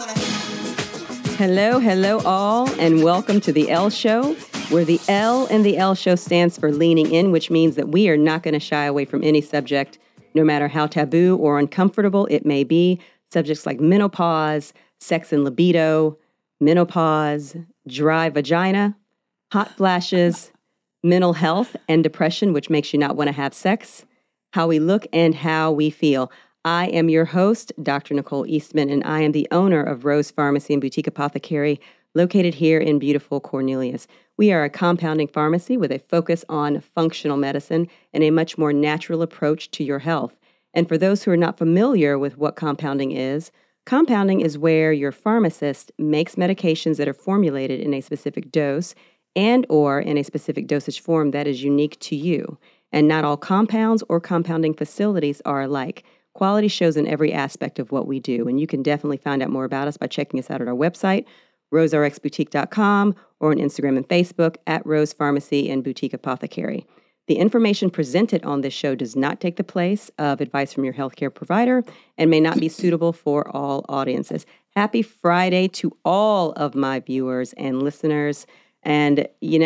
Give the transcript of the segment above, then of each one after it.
Hello, all, and welcome to The L Show, where the L in The L Show stands for leaning in, which means that we are not going to shy away from any subject, no matter how taboo or uncomfortable it may be. Subjects like menopause, sex and libido, menopause, dry vagina, hot flashes, mental health and depression, which makes you not want to have sex, how we look and how we feel. I am your host, Dr. Nicole Eastman, and I am the owner of Rose Pharmacy and Boutique Apothecary, located here in beautiful Cornelius. We are a compounding pharmacy with a focus on functional medicine and a much more natural approach to your health. And for those who are not familiar with what compounding is where your pharmacist makes medications that are formulated in a specific dose and or in a specific dosage form that is unique to you. And not all compounds or compounding facilities are alike. Quality shows in every aspect of what we do, and you can definitely find out more about us by checking us out at our website, roserxboutique.com, or on Instagram and Facebook at Rose Pharmacy and Boutique Apothecary. The information presented on this show does not take the place of advice from your healthcare provider and may not be suitable for all audiences. Happy Friday to all of my viewers and listeners. And,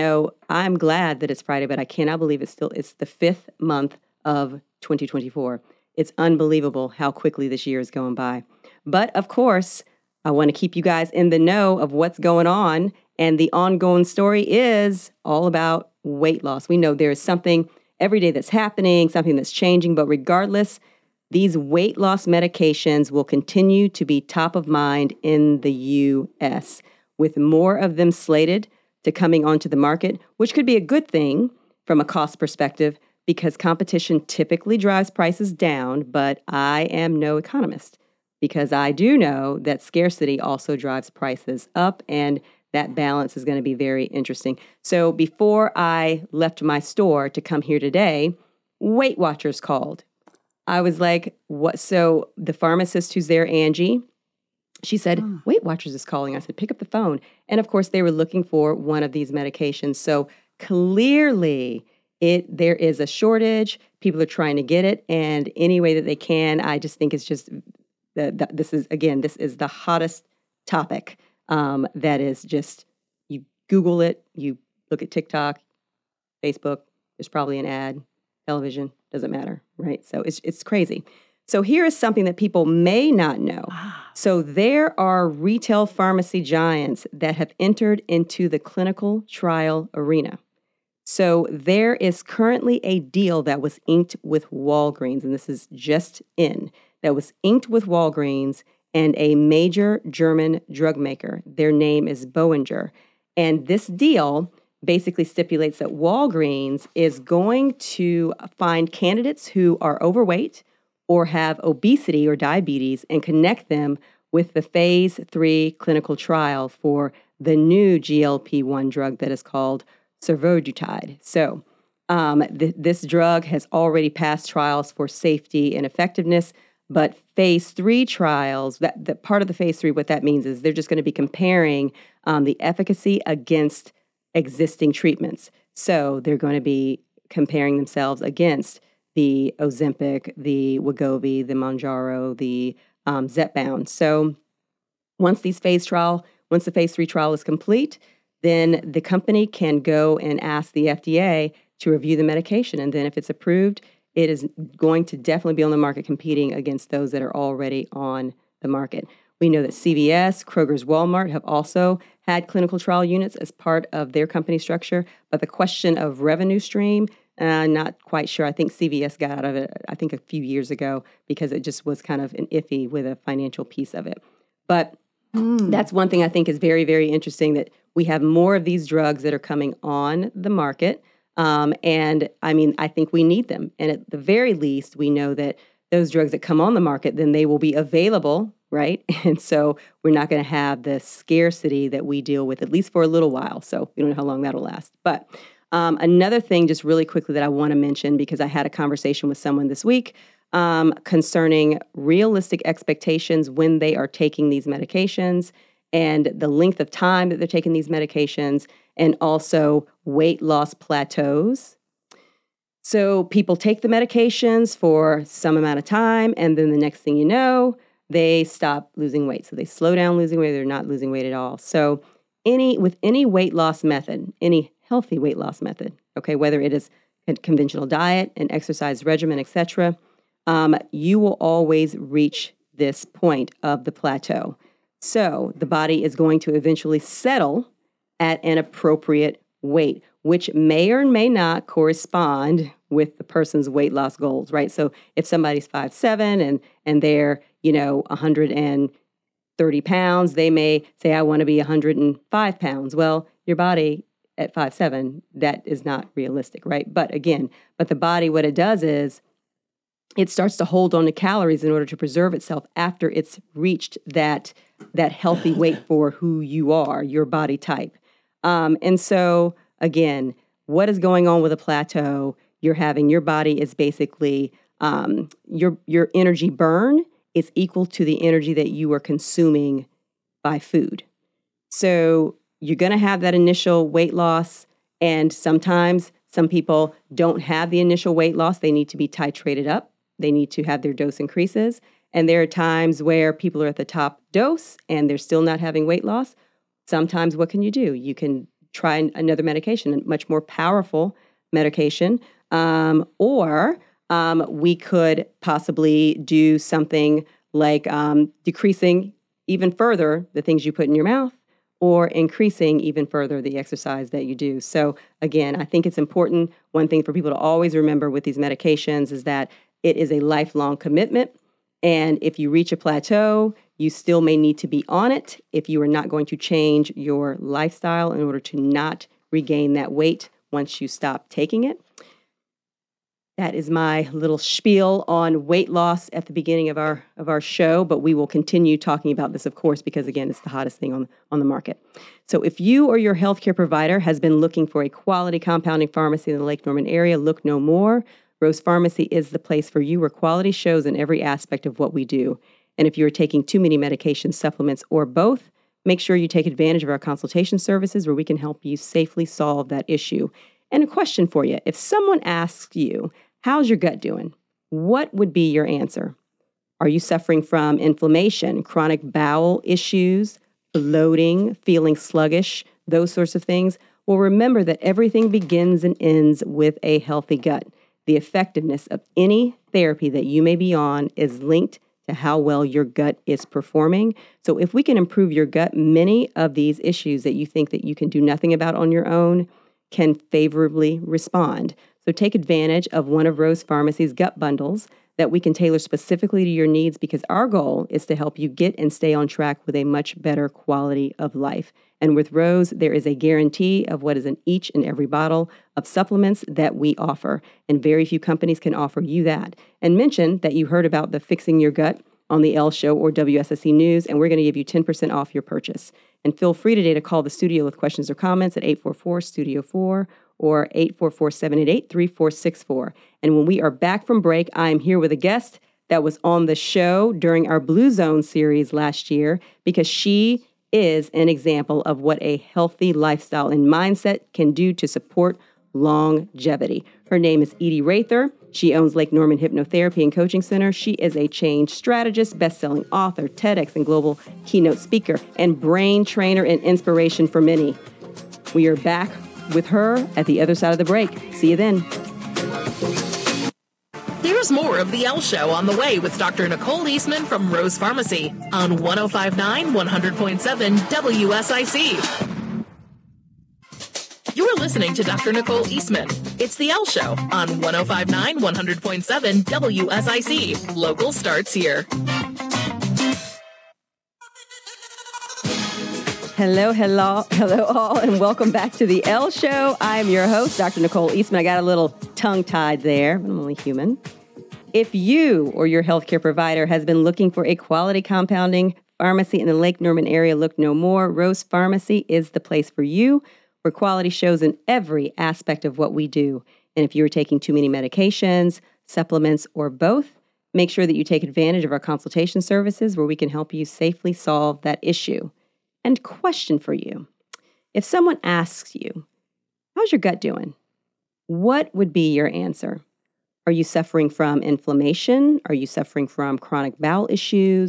I'm glad that it's Friday, but I cannot believe it's the 5th month of 2024. It's unbelievable how quickly this year is going by. But of course, I want to keep you guys in the know of what's going on. And the ongoing story is all about weight loss. We know there is something every day that's happening, something that's changing. But regardless, these weight loss medications will continue to be top of mind in the U.S., with more of them slated to coming onto the market, which could be a good thing from a cost perspective, because competition typically drives prices down, but I am no economist, because I do know that scarcity also drives prices up, and that balance is going to be very interesting. So before I left my store to come here today, Weight Watchers called. I was like, what? So the pharmacist who's there, Angie, she said, Weight Watchers is calling. I said, pick up the phone. And of course, they were looking for one of these medications. So clearly, there is a shortage. People are trying to get it, and any way that they can. I just think it's just this is the hottest topic. That is just, you Google it, you look at TikTok, Facebook. There's probably an ad, television, doesn't matter, right? So it's crazy. So here is something that people may not know. So there are retail pharmacy giants that have entered into the clinical trial arena. So there is currently a deal that was inked with Walgreens, and this is just in, that was inked with Walgreens and a major German drug maker. Their name is Boehringer. And this deal basically stipulates that Walgreens is going to find candidates who are overweight or have obesity or diabetes and connect them with the phase 3 clinical trial for the new GLP-1 drug that is called survodutide. So this drug has already passed trials for safety and effectiveness, but phase 3 trials, that part of the phase 3, what that means is they're just going to be comparing the efficacy against existing treatments. So they're going to be comparing themselves against the Ozempic, the Wegovy, the Mounjaro, the Zepbound. So once the phase 3 trial is complete, then the company can go and ask the FDA to review the medication. And then if it's approved, it is going to definitely be on the market competing against those that are already on the market. We know that CVS, Kroger's, Walmart have also had clinical trial units as part of their company structure. But the question of revenue stream, not quite sure. I think CVS got out of it, a few years ago, because it just was kind of an iffy with a financial piece of it. But that's one thing I think is very, very interesting, that we have more of these drugs that are coming on the market. And I think we need them. And at the very least, we know that those drugs that come on the market, then they will be available, right? And so we're not going to have the scarcity that we deal with, at least for a little while. So we don't know how long that'll last. But another thing, just really quickly, that I want to mention, because I had a conversation with someone this week concerning realistic expectations when they are taking these medications, and the length of time that they're taking these medications, and also weight loss plateaus. So people take the medications for some amount of time, and then the next thing you know, they stop losing weight. So they slow down losing weight. They're not losing weight at all. So with any weight loss method, any healthy weight loss method, okay, whether it is a conventional diet, an exercise regimen, etc., you will always reach this point of the plateau. So the body is going to eventually settle at an appropriate weight, which may or may not correspond with the person's weight loss goals, right? So if somebody's 5'7" and they're, 130 pounds, they may say, I want to be 105 pounds. Well, your body at 5'7", that is not realistic, right? But the body, what it does is it starts to hold on to calories in order to preserve itself after it's reached that healthy weight for who you are, your body type. And so, again, what is going on with a plateau? Your body is basically, your energy burn is equal to the energy that you are consuming by food. So you're going to have that initial weight loss, and sometimes some people don't have the initial weight loss. They need to be titrated up. They need to have their dose increases. And there are times where people are at the top dose and they're still not having weight loss. Sometimes what can you do? You can try another medication, a much more powerful medication, or we could possibly do something like decreasing even further the things you put in your mouth, or increasing even further the exercise that you do. So again, I think it's important. One thing for people to always remember with these medications is that it is a lifelong commitment. And if you reach a plateau, you still may need to be on it if you are not going to change your lifestyle in order to not regain that weight once you stop taking it. That is my little spiel on weight loss at the beginning of our show, but we will continue talking about this, of course, because again, it's the hottest thing on the market. So if you or your healthcare provider has been looking for a quality compounding pharmacy in the Lake Norman area, look no more. Rose Pharmacy is the place for you, where quality shows in every aspect of what we do. And if you are taking too many medications, supplements, or both, make sure you take advantage of our consultation services where we can help you safely solve that issue. And a question for you. If someone asks you, how's your gut doing? What would be your answer? Are you suffering from inflammation, chronic bowel issues, bloating, feeling sluggish, those sorts of things? Well, remember that everything begins and ends with a healthy gut. The effectiveness of any therapy that you may be on is linked to how well your gut is performing. So if we can improve your gut, many of these issues that you think that you can do nothing about on your own can favorably respond. So take advantage of one of Rose Pharmacy's gut bundles that we can tailor specifically to your needs, because our goal is to help you get and stay on track with a much better quality of life. And with Rose, there is a guarantee of what is in each and every bottle of supplements that we offer. And very few companies can offer you that. And mention that you heard about the Fixing Your Gut on the Elle Show or WSSC News, and we're going to give you 10% off your purchase. And feel free today to call the studio with questions or comments at 844-STUDIO-4 or 844-788-3464. And when we are back from break, I am here with a guest that was on the show during our Blue Zone series last year, because she is an example of what a healthy lifestyle and mindset can do to support longevity. Her name is Edie Rather. She owns Lake Norman Hypnotherapy and Coaching Center. She is a change strategist, best-selling author, TEDx and global keynote speaker, and brain trainer and inspiration for many. We are back with her at the other side of the break. See you then. Here's more of The Elle Show on the way with Dr. Nicole Eastman from Rose Pharmacy on 105.9, 100.7 WSIC. You're listening to Dr. Nicole Eastman. It's The Elle Show on 105.9, 100.7 WSIC. Local starts here. Hello all, and welcome back to The Elle Show. I'm your host, Dr. Nicole Eastman. I got a little tongue-tied there, but I'm only human. If you or your healthcare provider has been looking for a quality compounding pharmacy in the Lake Norman area, look no more. Rose Pharmacy is the place for you, where quality shows in every aspect of what we do. And if you're taking too many medications, supplements, or both, make sure that you take advantage of our consultation services where we can help you safely solve that issue. And question for you. If someone asks you, how's your gut doing? What would be your answer? Are you suffering from inflammation? Are you suffering from chronic bowel issues,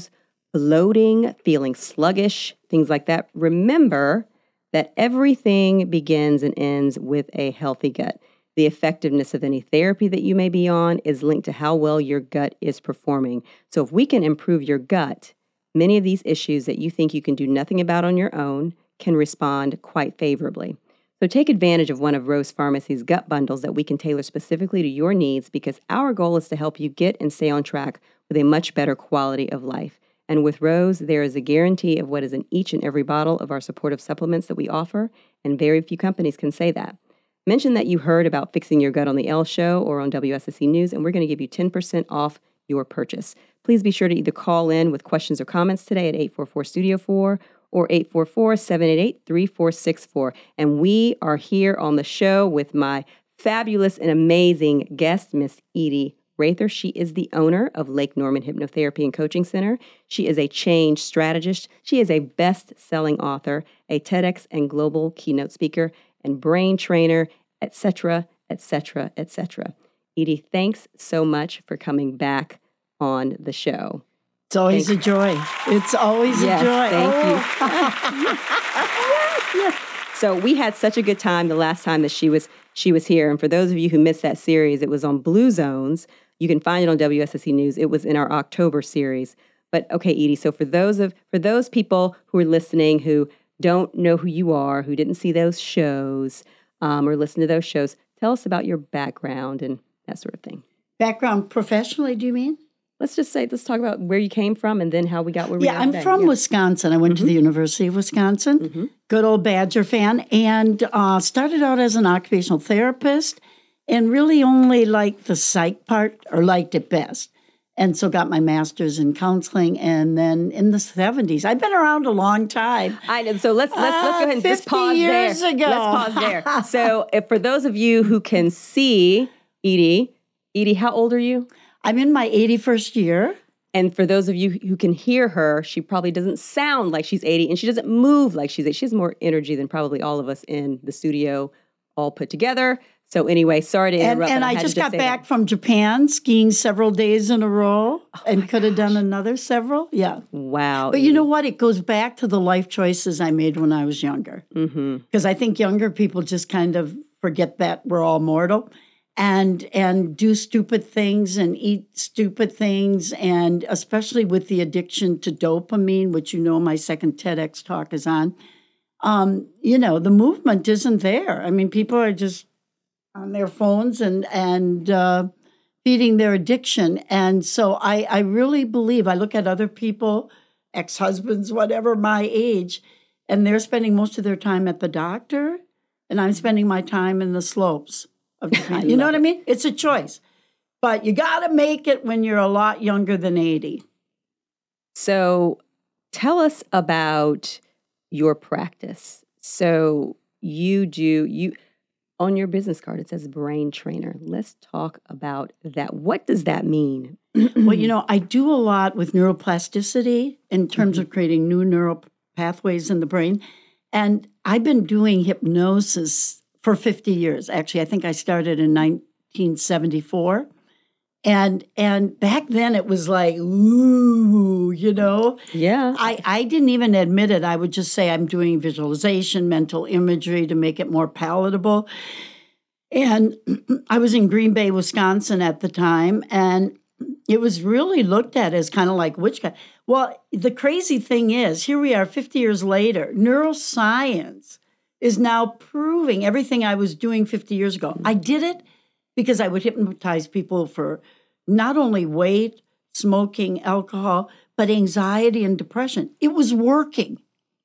bloating, feeling sluggish, things like that, remember that everything begins and ends with a healthy gut. The effectiveness of any therapy that you may be on is linked to how well your gut is performing. So if we can improve your gut, many of these issues that you think you can do nothing about on your own can respond quite favorably. So take advantage of one of Rose Pharmacy's gut bundles that we can tailor specifically to your needs, because our goal is to help you get and stay on track with a much better quality of life. And with Rose, there is a guarantee of what is in each and every bottle of our supportive supplements that we offer, and very few companies can say that. Mention that you heard about Fixing Your Gut on the Elle Show or on WSSC News, and we're going to give you 10% off your purchase. Please be sure to either call in with questions or comments today at 844-STUDIO-4 or 844-788-3464. And we are here on the show with my fabulous and amazing guest, Miss Edie Rather. She is the owner of Lake Norman Hypnotherapy and Coaching Center. She is a change strategist. She is a best-selling author, a TEDx and global keynote speaker, and brain trainer, etc., etc., etc. Edie, thanks so much for coming back on the show. It's always a joy. It's always a joy. Thank you. Yes. So we had such a good time the last time that she was here. And for those of you who missed that series, it was on Blue Zones. You can find it on WSSC News. It was in our October series. But okay, Edie, so for those people who are listening who don't know who you are, who didn't see those shows or listen to those shows, tell us about your background and that sort of thing. Background professionally, do you mean? Let's talk about where you came from and then how we got where we are today. I'm from Wisconsin. I went to the University of Wisconsin, good old Badger fan, and started out as an occupational therapist and really only liked the psych part, or liked it best. And so got my master's in counseling, and then in the 70s. I've been around a long time. I know. So let's go ahead and just pause there. 50 years ago. Let's pause there. So for those of you who can see Edie, how old are you? I'm in my 81st year. And for those of you who can hear her, she probably doesn't sound like she's 80, and she doesn't move like she's 80. She has more energy than probably all of us in the studio all put together. So anyway, sorry to interrupt. And I just got back from Japan, skiing several days in a row, and could have done another several. Yeah. Wow. But you know what? It goes back to the life choices I made when I was younger. Because I think younger people just kind of forget that we're all mortal. And do stupid things and eat stupid things, and especially with the addiction to dopamine, which my second TEDx talk is on. The movement isn't there. I mean, people are just on their phones and feeding their addiction. And so I really believe, I look at other people, ex-husbands, whatever, my age, and they're spending most of their time at the doctor, and I'm spending my time in the slopes of Japan. You know what I mean? It's a choice. But you got to make it when you're a lot younger than 80. So tell us about your practice. So you on your business card, it says brain trainer. Let's talk about that. What does that mean? Well, I do a lot with neuroplasticity in terms of creating new neural pathways in the brain. And I've been doing hypnosis for 50 years. Actually, I think I started in 1974. And back then it was like, ooh, Yeah. I didn't even admit it. I would just say I'm doing visualization, mental imagery to make it more palatable. And I was in Green Bay, Wisconsin at the time, and it was really looked at as kind of like witchcraft. Well, the crazy thing is, here we are 50 years later, neuroscience is now proving everything I was doing 50 years ago. I did it because I would hypnotize people for not only weight, smoking, alcohol, but anxiety and depression. It was working.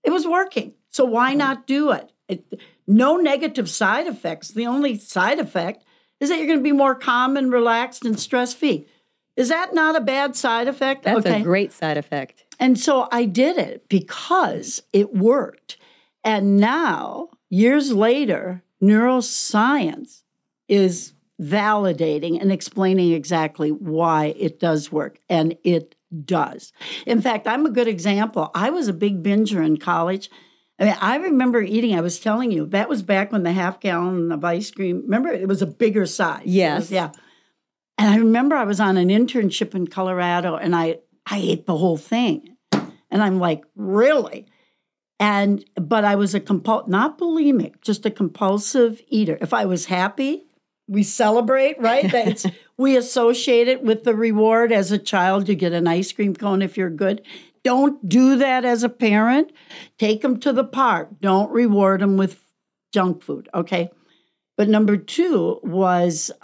So why not do it? No negative side effects. The only side effect is that you're going to be more calm and relaxed and stress-free. Is that not a bad side effect? That's a great side effect. And so I did it because it worked. And now, years later, neuroscience is validating and explaining exactly why it does work. And it does. In fact, I'm a good example. I was a big binger in college. I mean, I remember eating, I was telling you, that was back when the half gallon of ice cream, remember, it was a bigger size. Yes. Yeah. And I remember I was on an internship in Colorado, and I ate the whole thing. And I'm like, really? But I was not bulimic, just a compulsive eater. If I was happy, we celebrate, right? We associate it with the reward. As a child, you get an ice cream cone if you're good. Don't do that as a parent. Take them to the park. Don't reward them with junk food, okay? But number 2 was,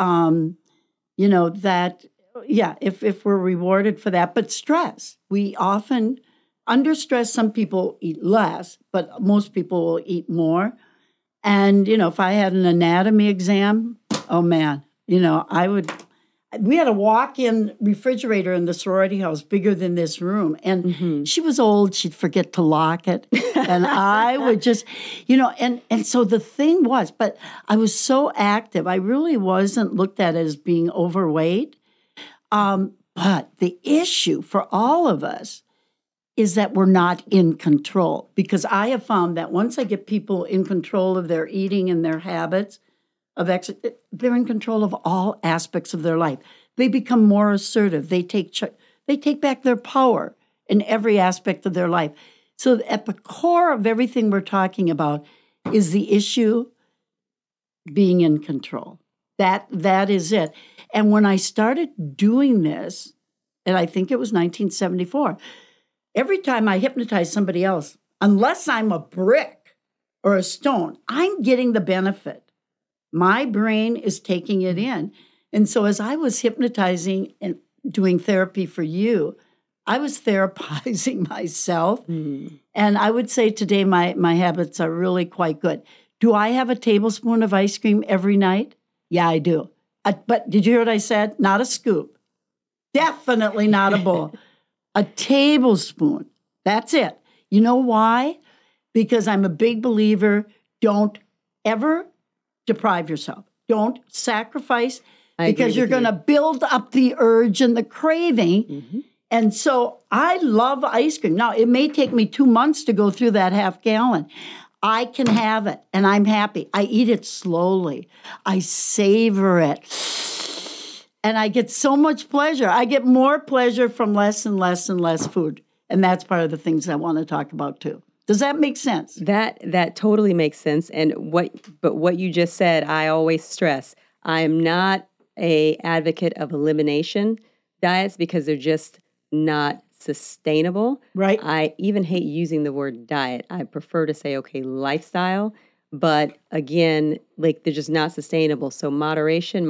if we're rewarded for that, but stress. We often, under stress, some people eat less, but most people will eat more. And, if I had an anatomy exam, oh man, we had a walk-in refrigerator in the sorority house bigger than this room. And she was old. She'd forget to lock it. And I would just, and so the thing was, but I was so active. I really wasn't looked at as being overweight. But the issue for all of us is that we're not in control. Because I have found that once I get people in control of their eating and their habits, they're in control of all aspects of their life. They become more assertive. They take back their power in every aspect of their life. So at the core of everything we're talking about is the issue being in control. That is it. And when I started doing this, and I think it was 1974, every time I hypnotize somebody else, unless I'm a brick or a stone, I'm getting the benefit. My brain is taking it in. And so as I was hypnotizing and doing therapy for you, I was therapizing myself. Mm-hmm. And I would say today my habits are really quite good. Do I have a tablespoon of ice cream every night? Yeah, I do. But did you hear what I said? Not a scoop. Definitely not a bowl. A tablespoon. That's it. You know why? Because I'm a big believer, don't ever deprive yourself. Don't sacrifice because you're going to build up the urge and the craving. Mm-hmm. And so I love ice cream. Now, it may take me 2 months to go through that half gallon. I can have it, and I'm happy. I eat it slowly. I savor it. And I get so much pleasure. I get more pleasure from less and less and less food. And that's part of the things I want to talk about, too. Does that make sense? That totally makes sense. And what you just said, I always stress. I am not an advocate of elimination diets because they're just not sustainable. Right. I even hate using the word diet. I prefer to say, okay, lifestyle. But again, like they're just not sustainable. So moderation.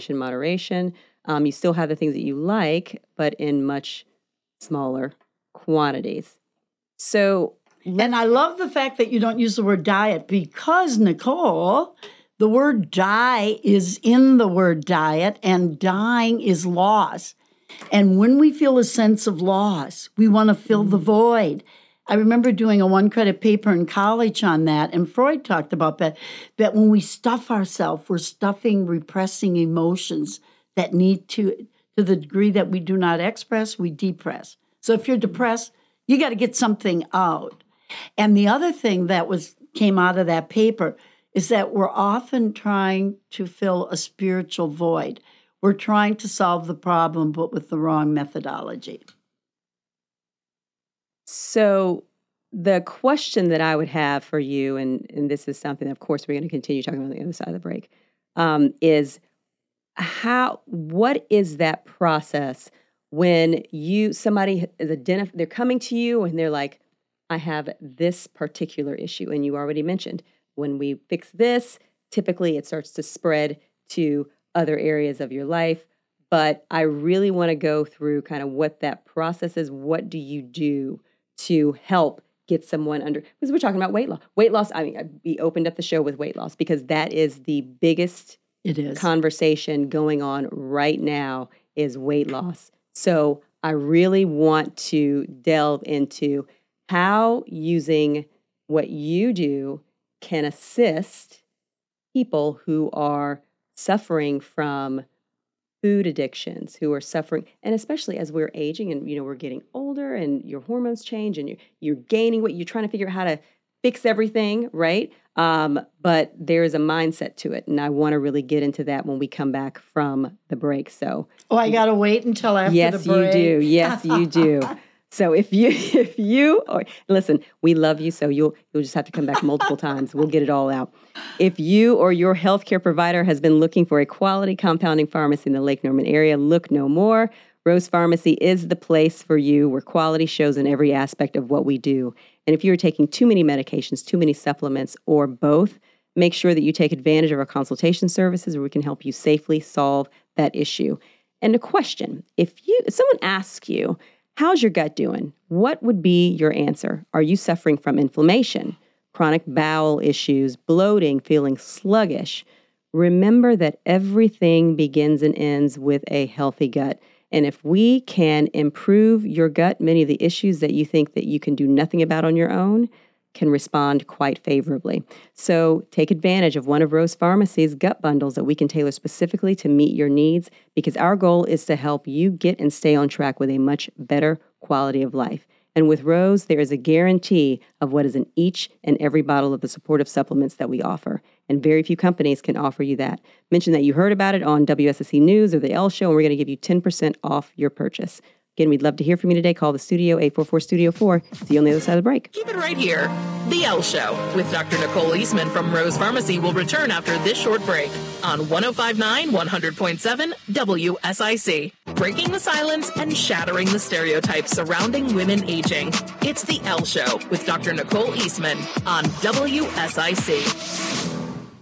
You still have the things that you like, but in much smaller quantities. So. And I love the fact that you don't use the word diet because, Nicole, the word die is in the word diet and dying is loss. And when we feel a sense of loss, we want to fill the void. I remember doing a 1-credit paper in college on that, and Freud talked about that when we stuff ourselves, we're stuffing repressing emotions that need to the degree that we do not express, we depress. So if you're depressed, you got to get something out. And the other thing that came out of that paper is that we're often trying to fill a spiritual void. We're trying to solve the problem, but with the wrong methodology. So the question that I would have for you, and this is something that, of course, we're going to continue talking about on the other side of the break, is what is that process when somebody is they're coming to you and they're like, I have this particular issue. And you already mentioned when we fix this, typically it starts to spread to other areas of your life. But I really want to go through kind of what that process is. What do you do to help get someone under? Because we're talking about weight loss. Weight loss, we opened up the show with weight loss because that is the biggest conversation going on right now is weight loss. So I really want to delve into how using what you do can assist people who are suffering from food addictions, who are suffering, and especially as we're aging and we're getting older and your hormones change and you're gaining weight, you're trying to figure out how to fix everything, right? But there is a mindset to it, and I want to really get into that when we come back from the break. So, I got to wait until after the break. Yes, you do. So if you listen, we love you, so you'll just have to come back multiple times. We'll get it all out. If you or your healthcare provider has been looking for a quality compounding pharmacy in the Lake Norman area, look no more. Rose Pharmacy is the place for you, where quality shows in every aspect of what we do. And if you're taking too many medications, too many supplements, or both, make sure that you take advantage of our consultation services, where we can help you safely solve that issue. And a question, if someone asks you, how's your gut doing? What would be your answer? Are you suffering from inflammation, chronic bowel issues, bloating, feeling sluggish? Remember that everything begins and ends with a healthy gut. And if we can improve your gut, many of the issues that you think that you can do nothing about on your own can respond quite favorably. So take advantage of one of Rose Pharmacy's gut bundles that we can tailor specifically to meet your needs, because our goal is to help you get and stay on track with a much better quality of life. And with Rose, there is a guarantee of what is in each and every bottle of the supportive supplements that we offer. And very few companies can offer you that. Mention that you heard about it on WSSC News or The Elle Show, and we're going to give you 10% off your purchase. Again, we'd love to hear from you today. Call the studio, 844-STUDIO-4. See you on the other side of the break. Keep it right here. The Elle Show with Dr. Nicole Eastman from Rose Pharmacy will return after this short break on 105.9, 100.7 WSIC. Breaking the silence and shattering the stereotypes surrounding women aging. It's The Elle Show with Dr. Nicole Eastman on WSIC.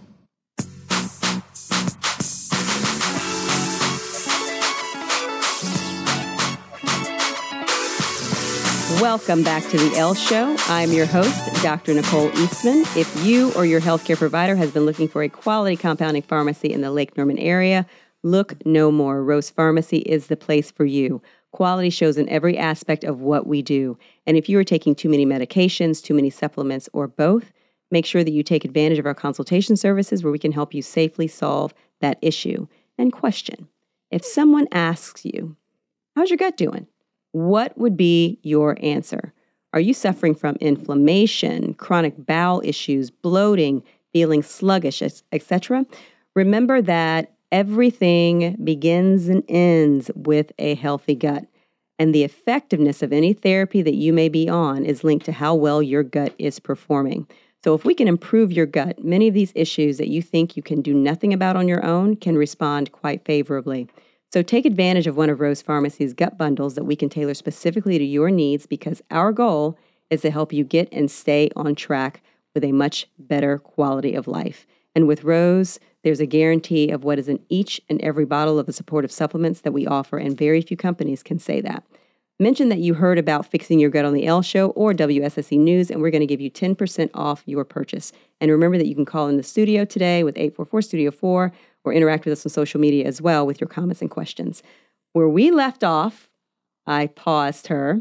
Welcome back to The Elle Show. I'm your host, Dr. Nicole Eastman. If you or your healthcare provider has been looking for a quality compounding pharmacy in the Lake Norman area, look no more. Rose Pharmacy is the place for you. Quality shows in every aspect of what we do. And if you are taking too many medications, too many supplements, or both, make sure that you take advantage of our consultation services, where we can help you safely solve that issue. And question, if someone asks you, how's your gut doing? What would be your answer? Are you suffering from inflammation, chronic bowel issues, bloating, feeling sluggish, etc.? Remember that everything begins and ends with a healthy gut. And the effectiveness of any therapy that you may be on is linked to how well your gut is performing. So if we can improve your gut, many of these issues that you think you can do nothing about on your own can respond quite favorably. So take advantage of one of Rose Pharmacy's gut bundles that we can tailor specifically to your needs, because our goal is to help you get and stay on track with a much better quality of life. And with Rose, there's a guarantee of what is in each and every bottle of the supportive supplements that we offer, and very few companies can say that. Mention that you heard about Fixing Your Gut on the Elle Show or WSSC News, and we're going to give you 10% off your purchase. And remember that you can call in the studio today with 844-STUDIO-4 or interact with us on social media as well with your comments and questions. Where we left off, I paused her.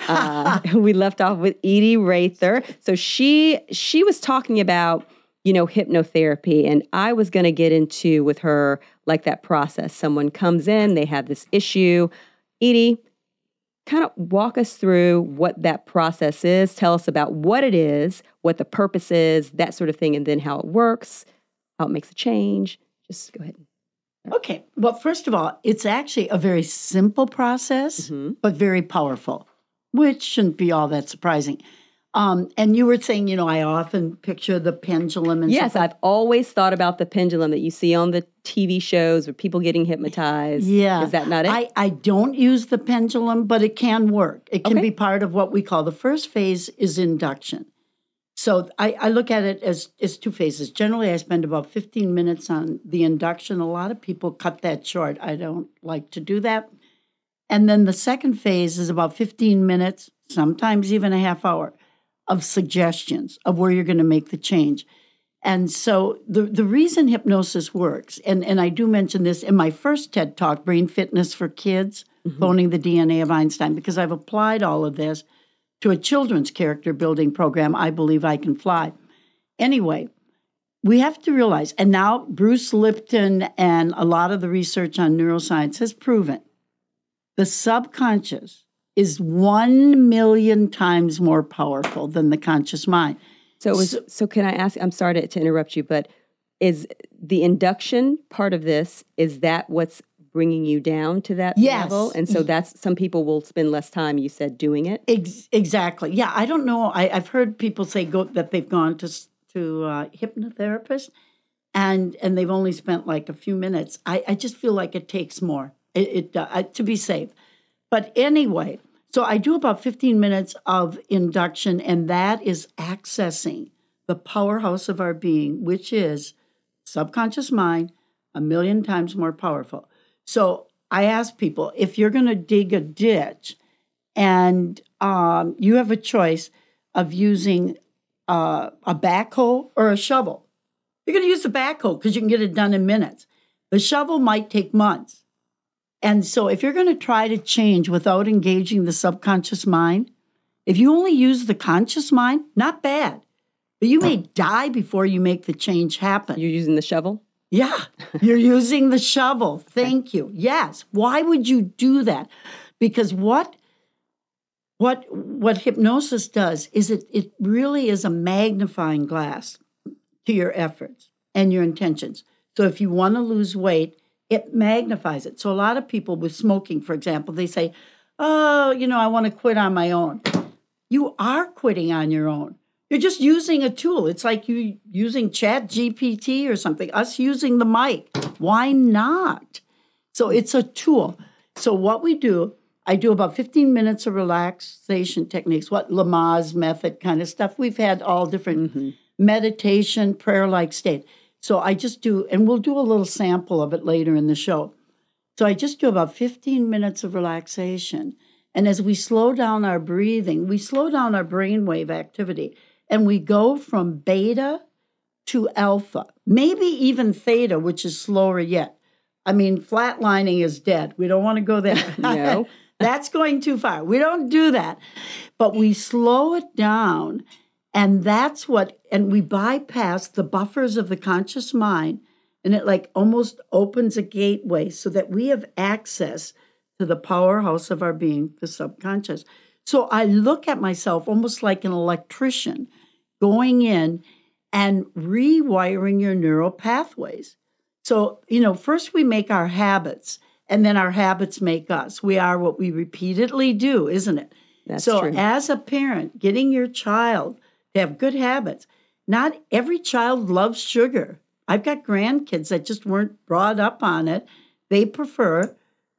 We left off with Edie Rather. So she was talking about, hypnotherapy, and I was going to get into with her like that process. Someone comes in, they have this issue. Edie, kind of walk us through what that process is. Tell us about what it is, what the purpose is, that sort of thing, and then how it works, how it makes a change. Just go ahead. Okay. Well, first of all, it's actually a very simple process, but very powerful, which shouldn't be all that surprising. And you were saying, I often picture the pendulum. And yes, I've always thought about the pendulum that you see on the TV shows with people getting hypnotized. Yeah. Is that not it? I don't use the pendulum, but it can work. It can be part of what we call the first phase is induction. So I look at it as two phases. Generally, I spend about 15 minutes on the induction. A lot of people cut that short. I don't like to do that. And then the second phase is about 15 minutes, sometimes even a half hour, of suggestions of where you're going to make the change. And so the reason hypnosis works, and I do mention this in my first TED Talk, Brain Fitness for Kids, Cloning the DNA of Einstein, because I've applied all of this to a children's character building program, I Believe I Can Fly. Anyway, we have to realize, and now Bruce Lipton and a lot of the research on neuroscience has proven, the subconscious is 1 million times more powerful than the conscious mind. So can I ask, I'm sorry to interrupt you, but is the induction part of this, is that what's bringing you down to that Yes. level. And so that's, some people will spend less time, you said, doing it. Exactly. Yeah, I don't know. I've heard people say that they've gone to hypnotherapists and they've only spent like a few minutes. I just feel like it takes more to be safe. But anyway, so I do about 15 minutes of induction, and that is accessing the powerhouse of our being, which is subconscious mind, 1,000,000 times more powerful. So I ask people, if you're going to dig a ditch and you have a choice of using a backhoe or a shovel, you're going to use the backhoe because you can get it done in minutes. The shovel might take months. And so if you're going to try to change without engaging the subconscious mind, if you only use the conscious mind, not bad. But you may die before you make the change happen. You're using the shovel? Yeah, you're using the shovel. Thank you. Yes. Why would you do that? Because what hypnosis does is it really is a magnifying glass to your efforts and your intentions. So if you want to lose weight, it magnifies it. So a lot of people with smoking, for example, they say, oh, I want to quit on my own. You are quitting on your own. You're just using a tool. It's like you using ChatGPT or something, us using the mic. Why not? So it's a tool. So what we do, I do about 15 minutes of relaxation techniques, what Lamaze method kind of stuff. We've had all different meditation, prayer-like state. So I just do, and we'll do a little sample of it later in the show. So I just do about 15 minutes of relaxation. And as we slow down our breathing, we slow down our brainwave activity. And we go from beta to alpha, maybe even theta, which is slower yet. I mean, flatlining is dead. We don't want to go there. No. That's going too far. We don't do that. But we slow it down. And and we bypass the buffers of the conscious mind, and it like almost opens a gateway so that we have access to the powerhouse of our being, the subconscious. So I look at myself almost like an electrician going in and rewiring your neural pathways. So, first we make our habits, and then our habits make us. We are what we repeatedly do, isn't it? That's so true. As a parent, getting your child to have good habits. Not every child loves sugar. I've got grandkids that just weren't brought up on it. They prefer,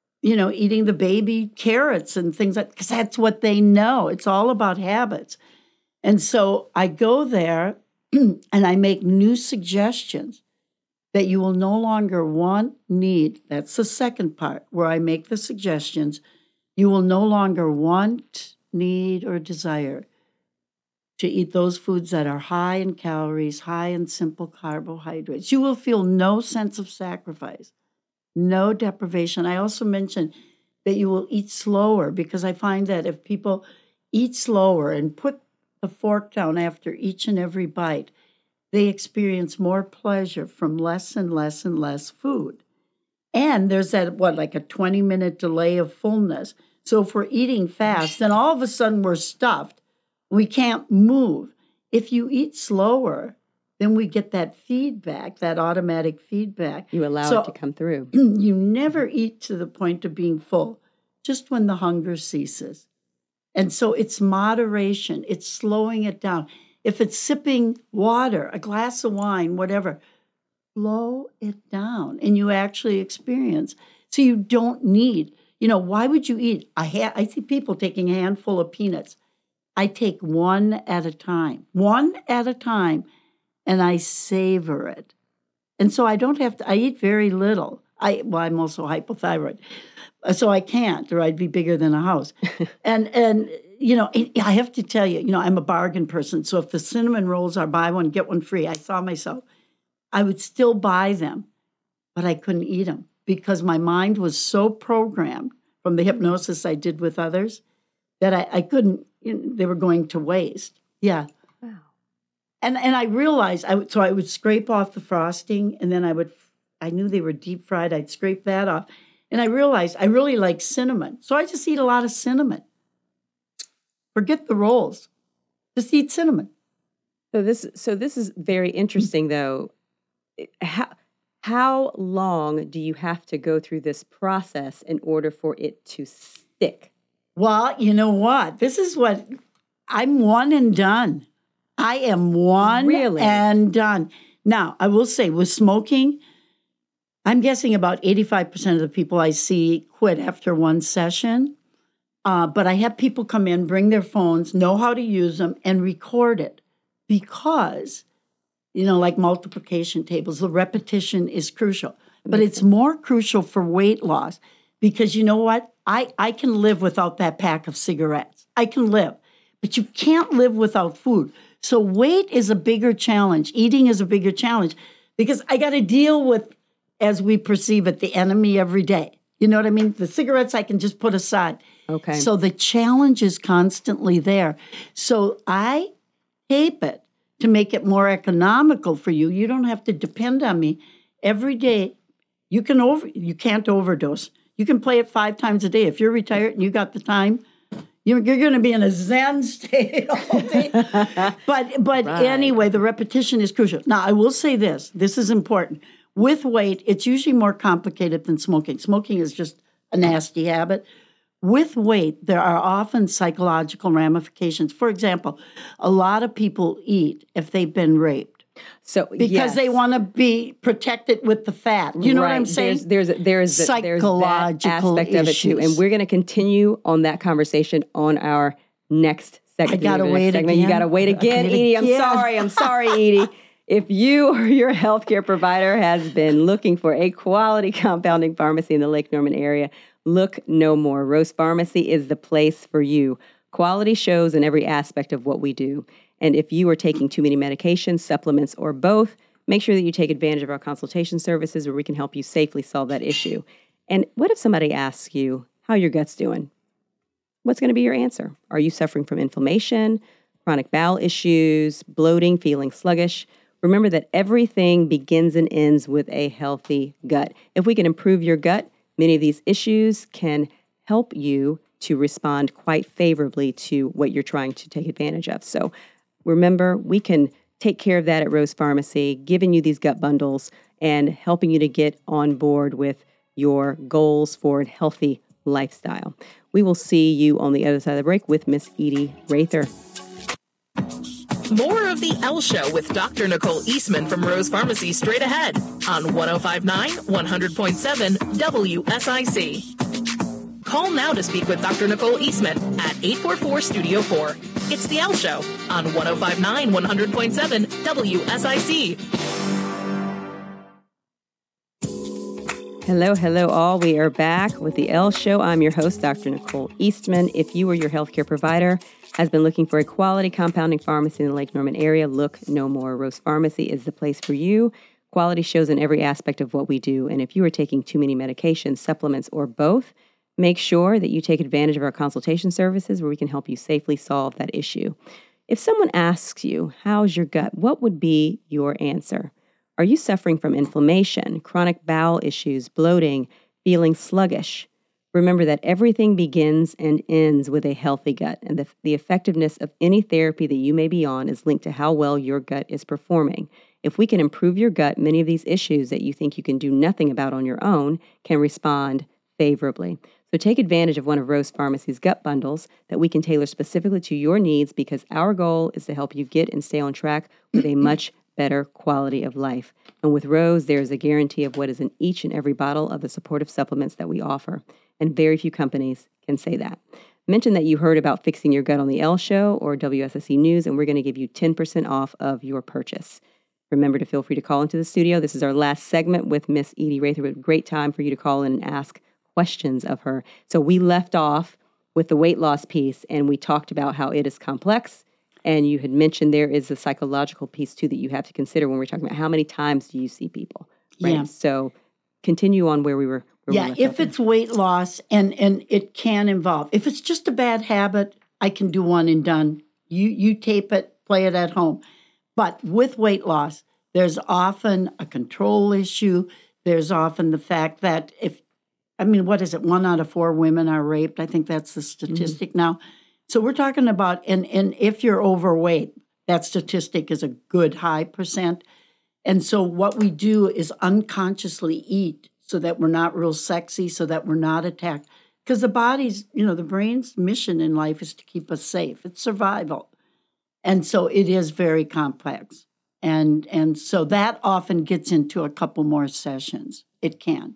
eating the baby carrots and things like, because that's what they know. It's all about habits. And so I go there and I make new suggestions that you will no longer need. That's the second part where I make the suggestions. You will no longer want, need, or desire to eat those foods that are high in calories, high in simple carbohydrates. You will feel no sense of sacrifice, no deprivation. I also mentioned that you will eat slower, because I find that if people eat slower and put the fork down after each and every bite, they experience more pleasure from less and less and less food. And there's that, like a 20-minute delay of fullness. So if we're eating fast, then all of a sudden we're stuffed. We can't move. If you eat slower, then we get that feedback, that automatic feedback. You allow it to come through. You never eat to the point of being full, just when the hunger ceases. And so it's moderation. It's slowing it down. If it's sipping water, a glass of wine, whatever, slow it down and you actually experience. So you don't need, why would you eat? I see people taking a handful of peanuts. I take one at a time, and I savor it. And so I don't have to, I eat very little. I'm also hypothyroid, so I can't, or I'd be bigger than a house. and I have to tell you, I'm a bargain person. So if the cinnamon rolls are buy one, get one free, I saw myself, I would still buy them, but I couldn't eat them because my mind was so programmed from the hypnosis I did with others that I couldn't, they were going to waste. Yeah. Wow. And I realized, I would scrape off the frosting, and then I knew they were deep fried. I'd scrape that off. And I realized I really like cinnamon. So I just eat a lot of cinnamon. Forget the rolls. Just eat cinnamon. So this is very interesting, though. How long do you have to go through this process in order for it to stick? Well, you know what? This is what I'm one and done. I am one and done. Now, I will say with smoking, I'm guessing about 85% of the people I see quit after one session. But I have people come in, bring their phones, know how to use them, and record it because, like multiplication tables, the repetition is crucial. But it's more crucial for weight loss because you know what? I can live without that pack of cigarettes. I can live. But you can't live without food. So weight is a bigger challenge. Eating is a bigger challenge because I got to deal with, as we perceive it, the enemy every day. You know what I mean? The cigarettes I can just put aside. Okay. So the challenge is constantly there. So I tape it to make it more economical for you. You don't have to depend on me every day. You can't overdose. You can play it 5 times a day. If you're retired and you got the time, you're going to be in a Zen state all day. But right. Anyway, the repetition is crucial. Now, I will say this. This is important. With weight, it's usually more complicated than smoking. Smoking is just a nasty habit. With weight, there are often psychological ramifications. For example, a lot of people eat if they've been raped. So because they want to be protected with the fat. You know what I'm saying? There's that aspect of it too. And we're going to continue on that conversation on our next segment. I got to wait again. You got to wait again, Edie. I'm sorry, Edie. If you or your healthcare provider has been looking for a quality compounding pharmacy in the Lake Norman area, look no more. Rose Pharmacy is the place for you. Quality shows in every aspect of what we do. And if you are taking too many medications, supplements, or both, make sure that you take advantage of our consultation services where we can help you safely solve that issue. And what if somebody asks you how your gut's doing? What's going to be your answer? Are you suffering from inflammation, chronic bowel issues, bloating, feeling sluggish? Remember that everything begins and ends with a healthy gut. If we can improve your gut, many of these issues can help you to respond quite favorably to what you're trying to take advantage of. So remember, we can take care of that at Rose Pharmacy, giving you these gut bundles and helping you to get on board with your goals for a healthy lifestyle. We will see you on the other side of the break with Miss Edie Rather. More of The Elle Show with Dr. Nicole Eastman from Rose Pharmacy straight ahead on 105.9, 100.7 WSIC. Call now to speak with Dr. Nicole Eastman at 844-STUDIO-4. It's The Elle Show on 105.9, 100.7 WSIC. Hello all. We are back with The Elle Show. I'm your host, Dr. Nicole Eastman. If you or your healthcare provider has been looking for a quality compounding pharmacy in the Lake Norman area, look no more. Rose Pharmacy is the place for you. Quality shows in every aspect of what we do. And if you are taking too many medications, supplements, or both, make sure that you take advantage of our consultation services where we can help you safely solve that issue. If someone asks you, how's your gut? What would be your answer? Are you suffering from inflammation, chronic bowel issues, bloating, feeling sluggish? Remember that everything begins and ends with a healthy gut, and the effectiveness of any therapy that you may be on is linked to how well your gut is performing. If we can improve your gut, many of these issues that you think you can do nothing about on your own can respond favorably. So take advantage of one of Rose Pharmacy's gut bundles that we can tailor specifically to your needs, because our goal is to help you get and stay on track with a much better quality of life. And with Rose, there is a guarantee of what is in each and every bottle of the supportive supplements that we offer. And very few companies can say that. Mention that you heard about Fixing Your Gut on the Elle Show or WSIC News, and we're going to give you 10% off of your purchase. Remember to feel free to call into the studio. This is our last segment with Miss Edie Rather. A great time for you to call in and ask questions of her. So we left off with the weight loss piece, and we talked about how it is complex. And you had mentioned there is a psychological piece, too, that you have to consider when we're talking about how many times do you see people, right? Yeah. So continue on where we were. If it's weight loss, and it can involve, if it's just a bad habit, I can do one and done. You tape it, play it at home. But with weight loss, there's often a control issue. There's often the fact that what is it? 1 out of 4 women are raped. I think that's the statistic now. So we're talking about, and if you're overweight, that statistic is a good high percent. And so what we do is unconsciously eat so that we're not real sexy, so that we're not attacked. Because the body's, the brain's mission in life is to keep us safe. It's survival. And so it is very complex. And so that often gets into a couple more sessions. It can.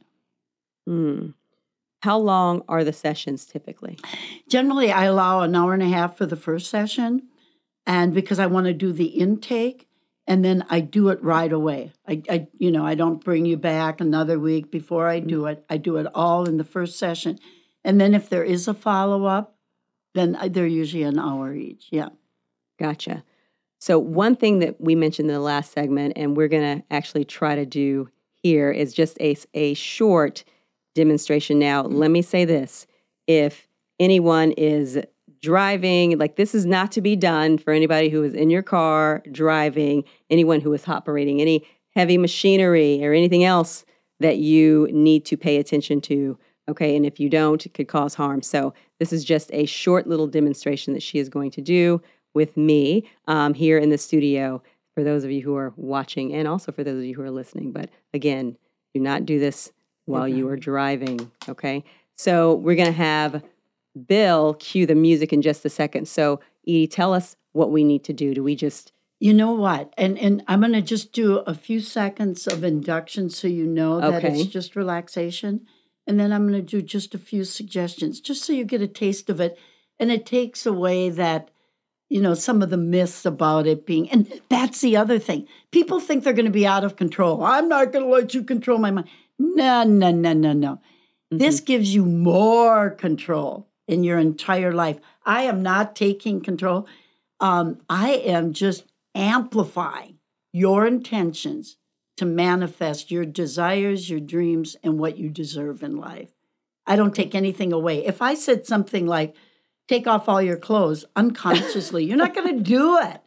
How long are the sessions typically? Generally, I allow an hour and a half for the first session. And because I want to do the intake, and then I do it right away. I don't bring you back another week before I do it. I do it all in the first session. And then if there is a follow-up, then they're usually an hour each. Yeah. Gotcha. So one thing that we mentioned in the last segment, and we're going to actually try to do here, is just a short demonstration. Now, let me say this. If anyone is driving, like this is not to be done for anybody who is in your car driving, anyone who is operating any heavy machinery or anything else that you need to pay attention to. Okay, and if you don't, it could cause harm. So this is just a short little demonstration that she is going to do with me here in the studio for those of you who are watching and also for those of you who are listening. But again, do not do this while you are driving, okay? So we're going to have Bill cue the music in just a second. So Edie, tell us what we need to do. Do we just... You know what? And I'm going to just do a few seconds of induction so you know that it's just relaxation. And then I'm going to do just a few suggestions, just so you get a taste of it. And it takes away that, some of the myths about it being, and that's the other thing. People think they're going to be out of control. I'm not going to let you control my mind. No. Mm-hmm. This gives you more control in your entire life. I am not taking control. I am just amplifying your intentions to manifest your desires, your dreams, and what you deserve in life. I don't take anything away. If I said something like, take off all your clothes unconsciously, you're not going to do it.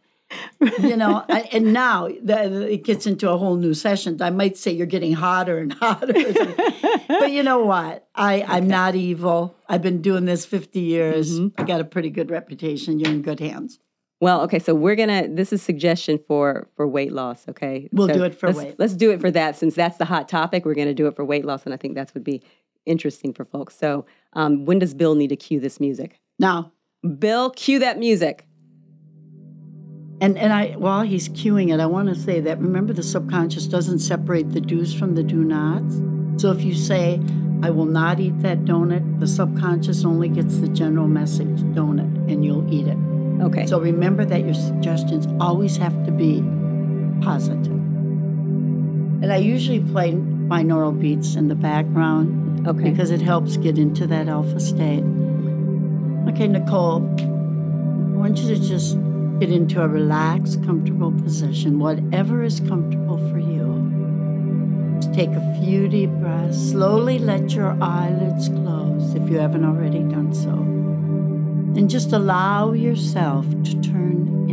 And now it gets into a whole new session. I might say you're getting hotter and hotter. But you know what? I'm not evil. I've been doing this 50 years. Mm-hmm. I got a pretty good reputation. You're in good hands. Well, okay, so this is suggestion for weight loss, okay? We'll do it for weight. Let's do it for that. Since that's the hot topic, we're going to do it for weight loss, and I think that would be interesting for folks. So when does Bill need to cue this music? Now. Bill, cue that music. And while he's cueing it, I want to say that, remember, the subconscious doesn't separate the do's from the do nots. So if you say, I will not eat that donut, the subconscious only gets the general message, donut, and you'll eat it. Okay. So remember that your suggestions always have to be positive. And I usually play binaural beats in the background because it helps get into that alpha state. Okay, Nicole, I want you to just get into a relaxed, comfortable position, whatever is comfortable for you. Just take a few deep breaths. Slowly let your eyelids close if you haven't already done so. And just allow yourself to turn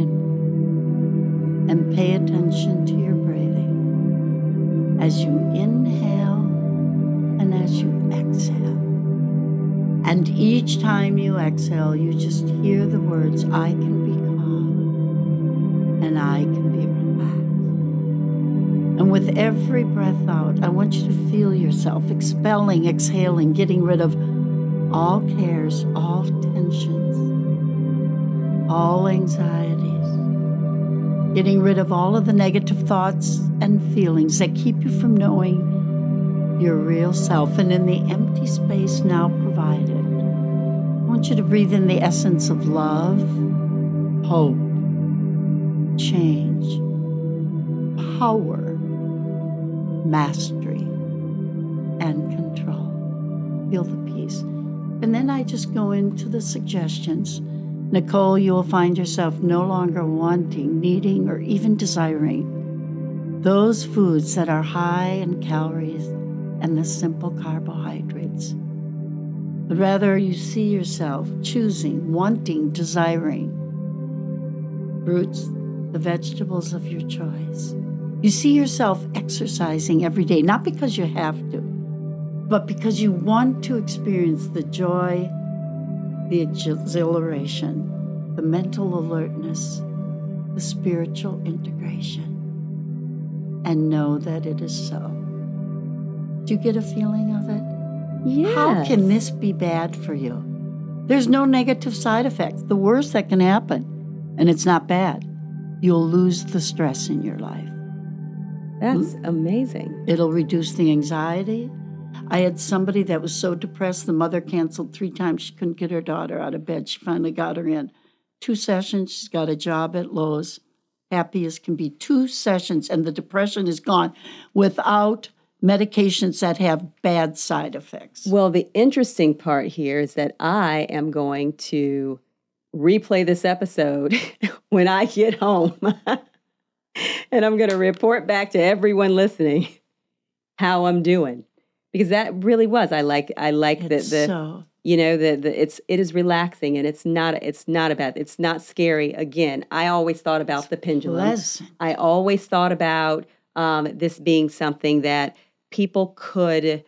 inward and pay attention to your breathing as you inhale and as you exhale. And each time you exhale, you just hear the words, I can be calm and I can be relaxed. And with every breath out, I want you to feel yourself expelling, exhaling, getting rid of all cares, all tensions, all anxieties, getting rid of all of the negative thoughts and feelings that keep you from knowing your real self. And in the empty space now provided, I want you to breathe in the essence of love, hope, change, power, mastery, and control. Feel the peace. And then I just go into the suggestions. Nicole, you will find yourself no longer wanting, needing, or even desiring those foods that are high in calories and the simple carbohydrates. But rather you see yourself choosing, wanting, desiring fruits, the vegetables of your choice. You see yourself exercising every day, not because you have to, but because you want to experience the joy, the exhilaration, the mental alertness, the spiritual integration. and know that it is so. Do you get a feeling of it? Yes. How can this be bad for you? There's no negative side effects. The worst that can happen, and it's not bad, you'll lose the stress in your life. That's amazing. It'll reduce the anxiety. I had somebody that was so depressed, the mother canceled 3 times. She couldn't get her daughter out of bed. She finally got her in. 2 sessions. She's got a job at Lowe's. Happy as can be. 2 sessions, and the depression is gone without medications that have bad side effects. Well, the interesting part here is that I am going to replay this episode when I get home. And I'm going to report back to everyone listening how I'm doing. Because that really was. I like it is relaxing, and it's not scary. Again, I always thought about the pendulum. Pleasant. I always thought about this being something that people could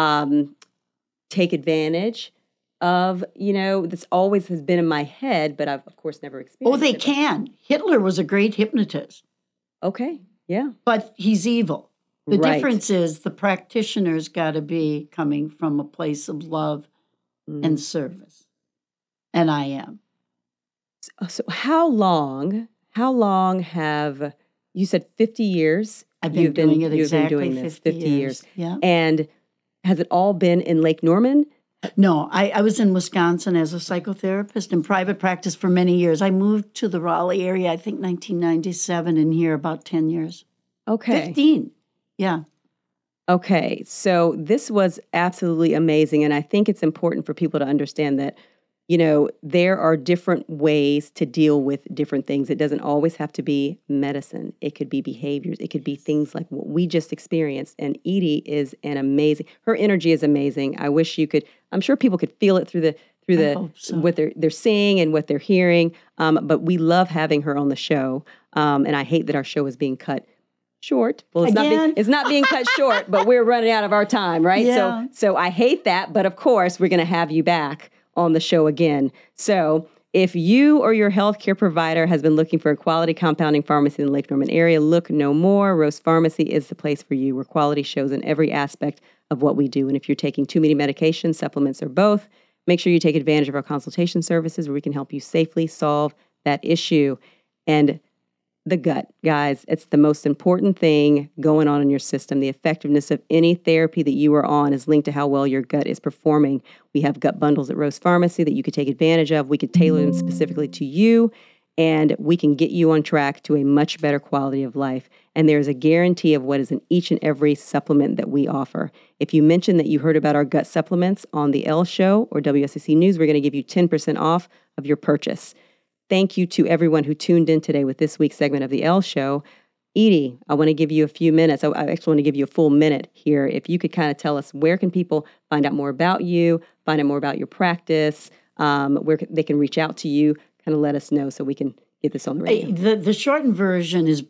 take advantage of. This always has been in my head, but I've of course never experienced it. Oh, they can. Hitler was a great hypnotist. Okay, yeah. But he's evil. The Right. difference is the practitioner's got to be coming from a place of love and service. And I am. So how long have you said 50 years? I've been doing it exactly 50 years. Yeah. And has it all been in Lake Norman? No, I was in Wisconsin as a psychotherapist in private practice for many years. I moved to the Raleigh area, I think 1997, and here about 10 years. Okay. 15. Yeah. Okay. So this was absolutely amazing. And I think it's important for people to understand that, there are different ways to deal with different things. It doesn't always have to be medicine. It could be behaviors. It could be things like what we just experienced. And Edie is her energy is amazing. I wish you could, I'm sure people could feel it through I hope so. what they're seeing and what they're hearing. But we love having her on the show. And I hate that our show is being cut short. Well, it's not being cut short, but we're running out of our time, right? Yeah. So I hate that, but of course we're going to have you back on the show again. So if you or your healthcare provider has been looking for a quality compounding pharmacy in the Lake Norman area, look no more. Rose Pharmacy is the place for you, where quality shows in every aspect of what we do. And if you're taking too many medications, supplements, or both, make sure you take advantage of our consultation services where we can help you safely solve that issue. And the gut, guys, it's the most important thing going on in your system. The effectiveness of any therapy that you are on is linked to how well your gut is performing. We have gut bundles at Rose Pharmacy that you could take advantage of. We could tailor them specifically to you, and we can get you on track to a much better quality of life. And there's a guarantee of what is in each and every supplement that we offer. If you mention that you heard about our gut supplements on the Elle Show or WSIC News, we're going to give you 10% off of your purchase. Thank you to everyone who tuned in today with this week's segment of the Elle Show. Edie, I want to give you a few minutes. I actually want to give you a full minute here. If you could kind of tell us, where can people find out more about you, find out more about your practice, where they can reach out to you, kind of let us know so we can get this on the radio. The shortened version is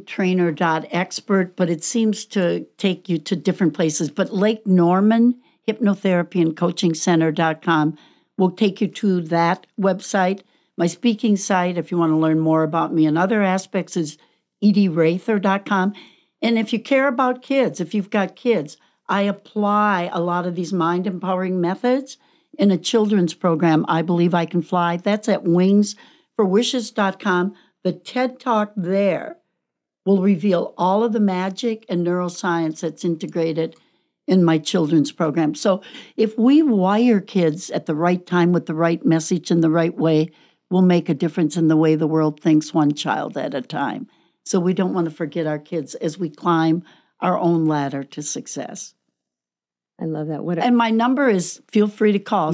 braintrainer.expert, but it seems to take you to different places. But Lake Norman Hypnotherapy and Coaching Center.com will take you to that website. My speaking site, if you want to learn more about me and other aspects, is edierather.com. And if you care about kids, if you've got kids, I apply a lot of these mind-empowering methods in a children's program, I Believe I Can Fly. That's at wingsforwishes.com. The TED Talk there will reveal all of the magic and neuroscience that's integrated in my children's program. So if we wire kids at the right time with the right message in the right way, will make a difference in the way the world thinks, one child at a time. So we don't want to forget our kids as we climb our own ladder to success. I love that. And my number is, feel free to call,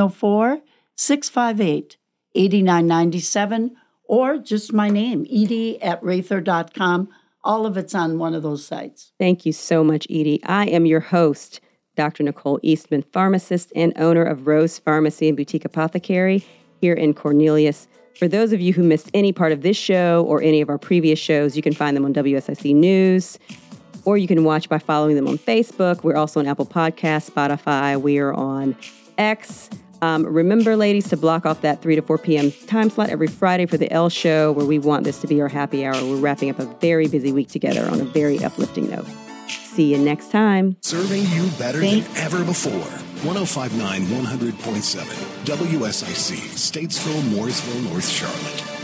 704-658-8997, or just my name, edie@rather.com. All of it's on one of those sites. Thank you so much, Edie. I am your host, Dr. Nicole Eastman, pharmacist and owner of Rose Pharmacy and Boutique Apothecary here in Cornelius. For those of you who missed any part of this show or any of our previous shows, you can find them on WSIC News, or you can watch by following them on Facebook. We're also on Apple Podcasts, Spotify. We are on X. Remember, ladies, to block off that 3 to 4 p.m. time slot every Friday for the Elle Show, where we want this to be our happy hour. We're wrapping up a very busy week together on a very uplifting note. See you next time. Serving you better than ever before. 105.9, 100.7. WSIC, Statesville, Mooresville, North Charlotte.